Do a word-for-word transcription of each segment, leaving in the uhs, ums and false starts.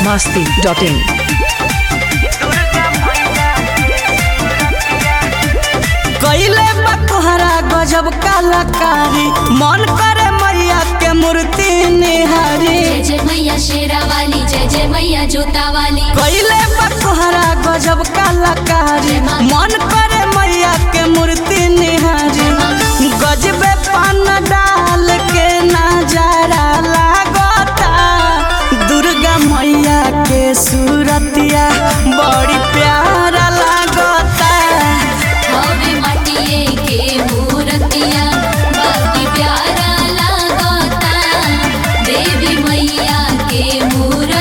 masti dot in. कइले बा तोहरा गजब कलाकारी, मन करे मैया के मूर्ति निहारी। जय जय मैया शेरा वाली, जय जय मैया जोता वाली। कइले बा तोहरा गजब कलाकारी, मन करे मैया के मूर्ति निहारी। गजबे पान डाल के नजारा लागता, दुर्गा मैया के सूरतिया बड़ी प्यारा लागता। हवे माटिए के मूर्तिया बाकी प्यारा लागता, देवी मैया के मूर्तिया।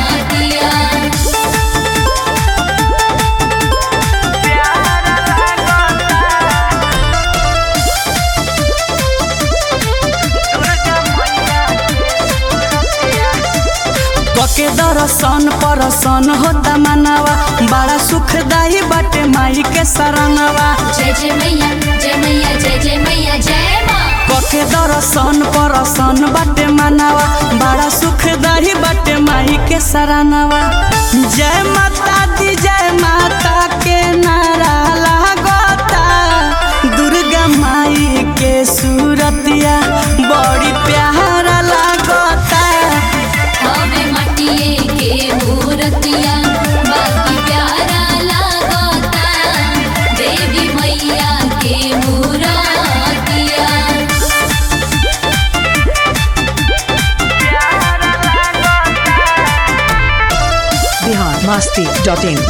के दर्शन परसन होता मनवा, बड़ा सुखदाई बाटे माई के शरणवा। जय जय मैया, जय मैया, जय जय मैया, जय माँ। के दर्शन परसन बाटे मनवा, बड़ा सुखदाई बाटे माई के शरणवा। जय माता दी जय माता के नारा लागता, दुर्गा माई के सूरतिया बड़ी प्यारा लागता। हवे माटिए के मूर्तिया बाकी प्यारा लागता, देवी मैया के मूर्तिया। Bihar masti dot in.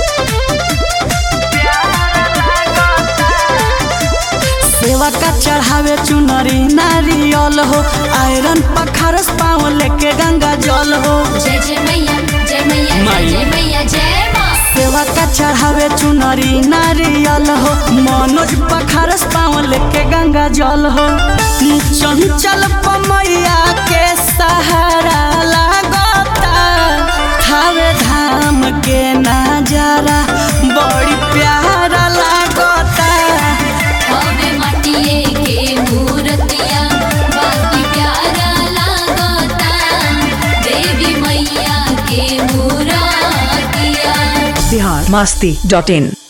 सेवा का चढ़ावे चुनरी नारियल हो, आयरन पखारस पाँव लेके गंगा जल हो। जय जय मैया, जय मैया, जय जय मैया, जय माँ। सेवा का चढ़ावे चुनरी नारियल हो, मनोज पखारस पाँव लेके गंगा जल हो। चंचल पमैया के सहारा लागता, थावे धाम के नजारा बड़ी प्यारा लागता। हवे माटिए के मूर्तिया बाकी प्यारा लागता, देवी मैया के मूर्तिया। Bihar masti dot in.